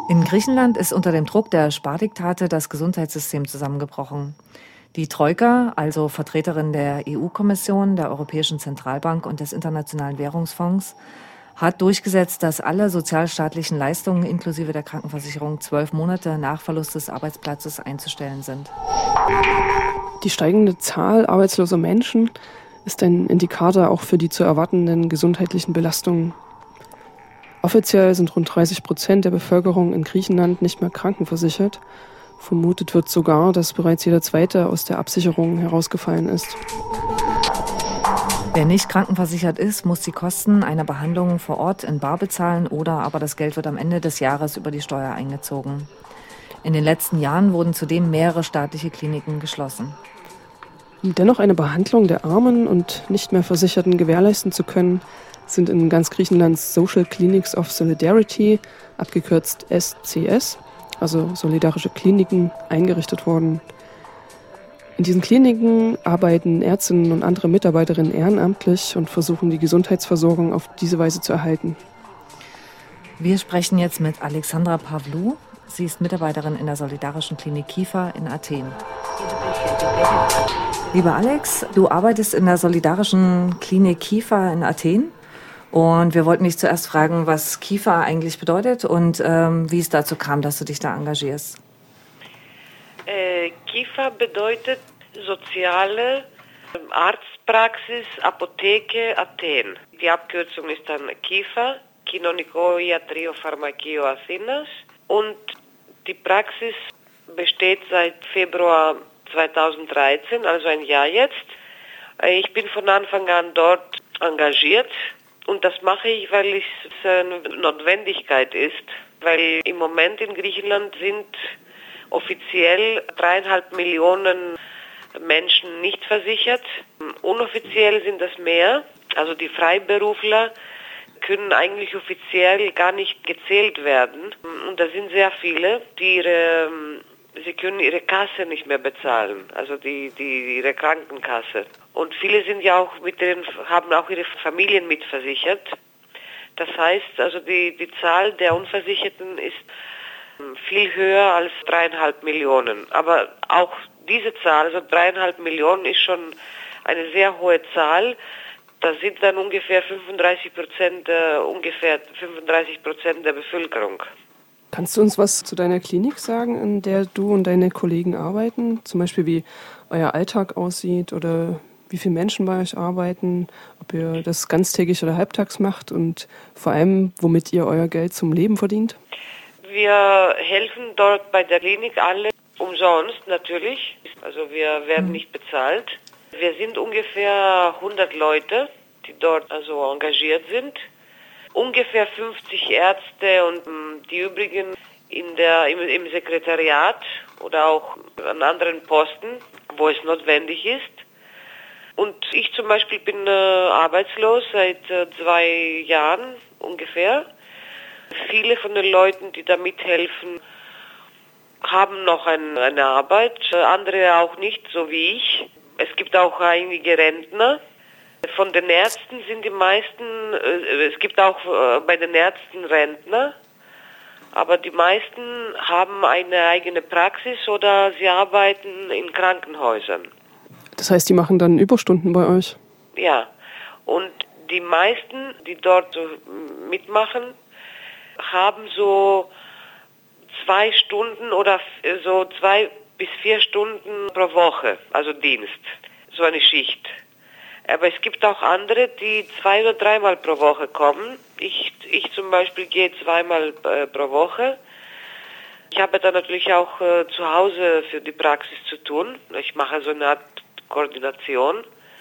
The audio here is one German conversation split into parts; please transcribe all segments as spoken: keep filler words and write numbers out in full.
In Griechenland ist unter dem Druck der Spardiktate das Gesundheitssystem zusammengebrochen. Die Troika, also Vertreterin der E U-Kommission, der Europäischen Zentralbank und des Internationalen Währungsfonds, hat durchgesetzt, dass alle sozialstaatlichen Leistungen inklusive der Krankenversicherung zwölf Monate nach Verlust des Arbeitsplatzes einzustellen sind. Die steigende Zahl arbeitsloser Menschen ist ein Indikator auch für die zu erwartenden gesundheitlichen Belastungen. Offiziell sind rund dreißig Prozent der Bevölkerung in Griechenland nicht mehr krankenversichert. Vermutet wird sogar, dass bereits jeder Zweite aus der Absicherung herausgefallen ist. Wer nicht krankenversichert ist, muss die Kosten einer Behandlung vor Ort in bar bezahlen oder aber das Geld wird am Ende des Jahres über die Steuer eingezogen. In den letzten Jahren wurden zudem mehrere staatliche Kliniken geschlossen. Um dennoch eine Behandlung der Armen und nicht mehr Versicherten gewährleisten zu können, sind in ganz Griechenland Social Clinics of Solidarity, abgekürzt S C S, also solidarische Kliniken, eingerichtet worden. In diesen Kliniken arbeiten Ärztinnen und andere Mitarbeiterinnen ehrenamtlich und versuchen, die Gesundheitsversorgung auf diese Weise zu erhalten. Wir sprechen jetzt mit Alexandra Pavlou. Sie ist Mitarbeiterin in der Solidarischen Klinik Kiefer in Athen. Lieber Alex, du arbeitest in der Solidarischen Klinik Kiefer in Athen. Und wir wollten dich zuerst fragen, was Kiefer eigentlich bedeutet und ähm, wie es dazu kam, dass du dich da engagierst. Äh, Kiefer bedeutet soziale Arztpraxis, Apotheke, Athen. Die Abkürzung ist dann Kiefer, Κοινωνικό Ιατρείο Pharmakείο Athinas. Und die Praxis besteht seit Februar zweitausenddreizehn, also ein Jahr jetzt. Ich bin von Anfang an dort engagiert. Und das mache ich, weil es eine Notwendigkeit ist, weil im Moment in Griechenland sind offiziell dreieinhalb Millionen Menschen nicht versichert. Unoffiziell sind das mehr. Also die Freiberufler können eigentlich offiziell gar nicht gezählt werden. Und da sind sehr viele, die ihre, sie können ihre Kasse nicht mehr bezahlen, also die, die ihre Krankenkasse. Und viele sind ja auch mit den, haben auch ihre Familien mitversichert. Das heißt, also die, die Zahl der Unversicherten ist viel höher als dreieinhalb Millionen. Aber auch diese Zahl, also dreieinhalb Millionen, ist schon eine sehr hohe Zahl. Da sind dann ungefähr fünfunddreißig Prozent, äh, ungefähr fünfunddreißig Prozent der Bevölkerung. Kannst du uns was zu deiner Klinik sagen, in der du und deine Kollegen arbeiten? Zum Beispiel, wie euer Alltag aussieht oder wie viele Menschen bei euch arbeiten, ob ihr das ganztägig oder halbtags macht und vor allem, womit ihr euer Geld zum Leben verdient? Wir helfen dort bei der Klinik alle umsonst natürlich, also wir werden nicht bezahlt. Wir sind ungefähr hundert Leute, die dort also engagiert sind. Ungefähr fünfzig Ärzte und die übrigen in der, im, im Sekretariat oder auch an anderen Posten, wo es notwendig ist. Und ich zum Beispiel bin äh, arbeitslos seit äh, zwei Jahren ungefähr. Viele von den Leuten, die da mithelfen, haben noch ein, eine Arbeit, äh, andere auch nicht, so wie ich. Es gibt auch einige Rentner. Von den Ärzten sind die meisten, äh, es gibt auch äh, bei den Ärzten Rentner, aber die meisten haben eine eigene Praxis oder sie arbeiten in Krankenhäusern. Das heißt, die machen dann Überstunden bei euch? Ja, und die meisten, die dort so mitmachen, haben so zwei Stunden oder so zwei bis vier Stunden pro Woche, also Dienst, so eine Schicht. Aber es gibt auch andere, die zwei oder dreimal pro Woche kommen. Ich, ich zum Beispiel gehe zweimal äh, pro Woche. Ich habe dann natürlich auch äh, zu Hause für die Praxis zu tun. Ich mache so eine Art Koordination.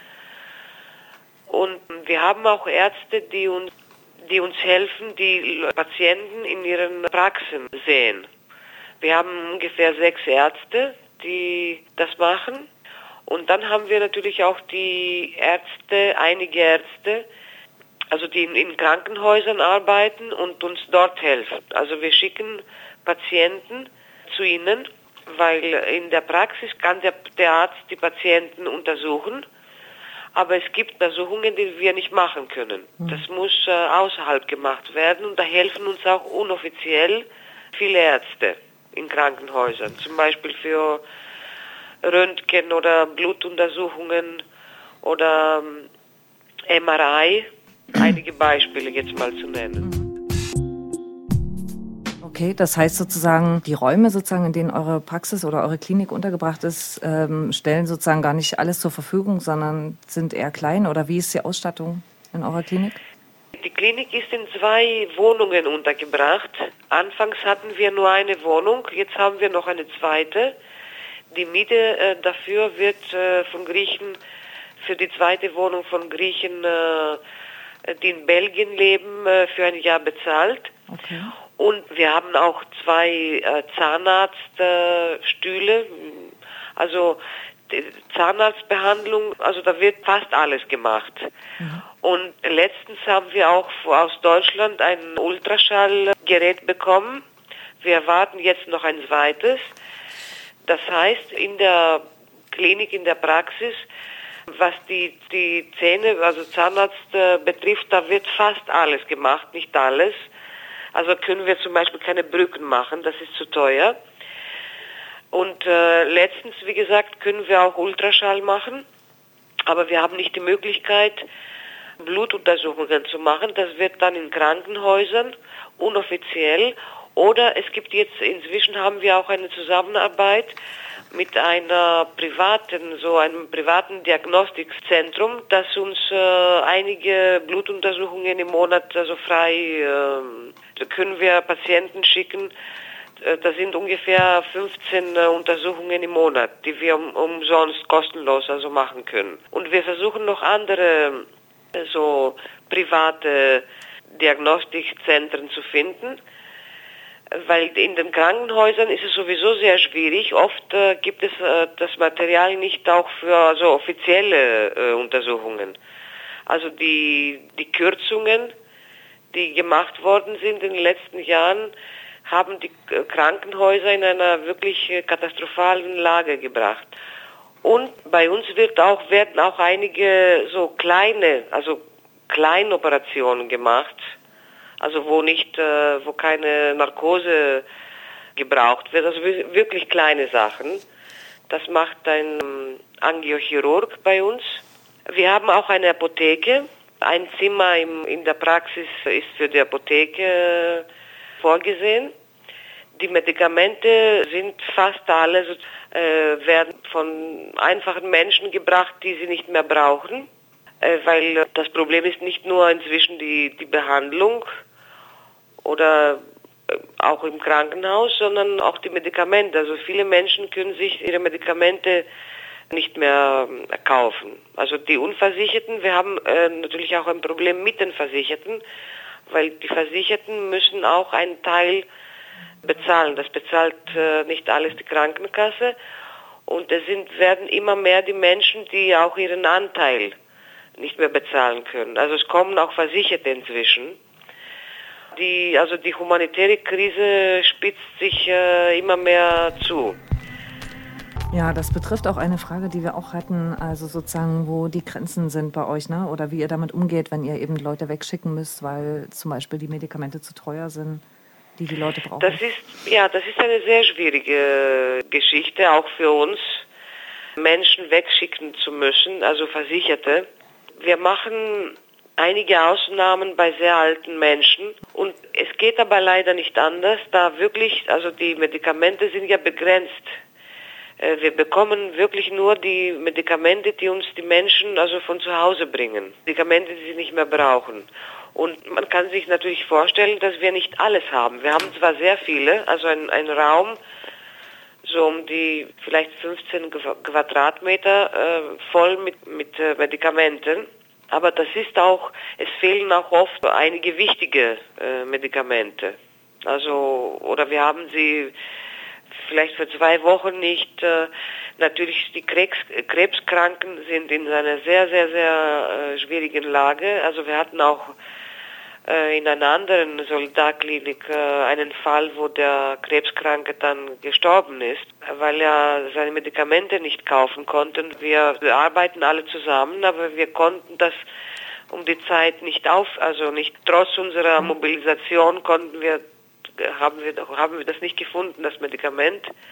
Und wir haben auch Ärzte, die uns, die uns helfen, die Patienten in ihren Praxen sehen. Wir haben ungefähr sechs Ärzte, die das machen. Und dann haben wir natürlich auch die Ärzte, einige Ärzte, also die in, in Krankenhäusern arbeiten und uns dort helfen. Also wir schicken Patienten zu ihnen, weil in der Praxis kann der, der Arzt die Patienten untersuchen, aber es gibt Untersuchungen, die wir nicht machen können. Das muss äh, außerhalb gemacht werden und da helfen uns auch unoffiziell viele Ärzte in Krankenhäusern, zum Beispiel für Röntgen oder Blutuntersuchungen oder M R I, einige Beispiele jetzt mal zu nennen. Okay, das heißt sozusagen, die Räume sozusagen, in denen eure Praxis oder eure Klinik untergebracht ist, ähm, stellen sozusagen gar nicht alles zur Verfügung, sondern sind eher klein, oder wie ist die Ausstattung in eurer Klinik? Die Klinik ist in zwei Wohnungen untergebracht. Anfangs hatten wir nur eine Wohnung, jetzt haben wir noch eine zweite. Die Miete äh, dafür wird äh, von Griechen, für die zweite Wohnung von Griechen, äh, die in Belgien leben, äh, für ein Jahr bezahlt. Okay. Und wir haben auch zwei äh, Zahnarztstühle, äh, also die Zahnarztbehandlung, also da wird fast alles gemacht. Mhm. Und letztens haben wir auch aus Deutschland ein Ultraschallgerät bekommen. Wir erwarten jetzt noch ein zweites. Das heißt, in der Klinik, in der Praxis, was die, die Zähne, also Zahnarzt äh, betrifft, da wird fast alles gemacht, nicht alles. Also können wir zum Beispiel keine Brücken machen, das ist zu teuer. Und äh, letztens, wie gesagt, können wir auch Ultraschall machen, aber wir haben nicht die Möglichkeit, Blutuntersuchungen zu machen. Das wird dann in Krankenhäusern, unoffiziell. Oder es gibt jetzt, inzwischen haben wir auch eine Zusammenarbeit mit einer privaten, so einem privaten Diagnostikzentrum, das uns äh, einige Blutuntersuchungen im Monat also frei, äh, können wir Patienten schicken. Das sind ungefähr fünfzehn äh, Untersuchungen im Monat, die wir um, umsonst kostenlos also machen können. Und wir versuchen noch andere äh, so private Diagnostikzentren zu finden. Weil in den Krankenhäusern ist es sowieso sehr schwierig. Oft äh, gibt es äh, das Material nicht auch für so offizielle äh, Untersuchungen. Also die, die Kürzungen, die gemacht worden sind in den letzten Jahren, haben die äh, Krankenhäuser in einer wirklich äh, katastrophalen Lage gebracht. Und bei uns wird auch, werden auch einige so kleine, also Kleinoperationen gemacht. Also wo nicht, äh, wo keine Narkose gebraucht wird, also wirklich kleine Sachen. Das macht ein Angiochirurg bei uns. Wir haben auch eine Apotheke. Ein Zimmer im, in der Praxis ist für die Apotheke vorgesehen. Die Medikamente sind fast alle, äh, werden von einfachen Menschen gebracht, die sie nicht mehr brauchen. Äh, weil das Problem ist nicht nur inzwischen die, die Behandlung oder auch im Krankenhaus, sondern auch die Medikamente. Also viele Menschen können sich ihre Medikamente nicht mehr kaufen. Also die Unversicherten, wir haben äh, natürlich auch ein Problem mit den Versicherten, weil die Versicherten müssen auch einen Teil bezahlen. Das bezahlt äh, nicht alles die Krankenkasse. Und es sind, werden immer mehr die Menschen, die auch ihren Anteil nicht mehr bezahlen können. Also es kommen auch Versicherte inzwischen. Die, also die humanitäre Krise spitzt sich äh, immer mehr zu. Ja, das betrifft auch eine Frage, die wir auch hatten, also sozusagen, wo die Grenzen sind bei euch, ne? Oder wie ihr damit umgeht, wenn ihr eben Leute wegschicken müsst, weil zum Beispiel die Medikamente zu teuer sind, die die Leute brauchen. Das ist, ja, das ist eine sehr schwierige Geschichte, auch für uns, Menschen wegschicken zu müssen, also Versicherte. Wir machen einige Ausnahmen bei sehr alten Menschen und es geht aber leider nicht anders, da wirklich, also die Medikamente sind ja begrenzt. Wir bekommen wirklich nur die Medikamente, die uns die Menschen also von zu Hause bringen. Medikamente, die sie nicht mehr brauchen. Und man kann sich natürlich vorstellen, dass wir nicht alles haben. Wir haben zwar sehr viele, also ein, ein Raum, so um die vielleicht fünfzehn Quadratmeter äh, voll mit, mit äh, Medikamenten. Aber das ist auch, es fehlen auch oft einige wichtige äh, Medikamente. Also, oder wir haben sie vielleicht für zwei Wochen nicht. Äh, natürlich die Krebs, Krebskranken sind in einer sehr, sehr, sehr äh, schwierigen Lage. Also wir hatten auch äh, in einer anderen Solidarklinik äh, einen Fall, wo der Krebskranke dann gestorben ist, weil er seine Medikamente nicht kaufen konnte. Wir, wir arbeiten alle zusammen, aber wir konnten das um die Zeit nicht auf, also nicht trotz unserer Mobilisation konnten wir haben wir, haben wir das nicht gefunden, das Medikament.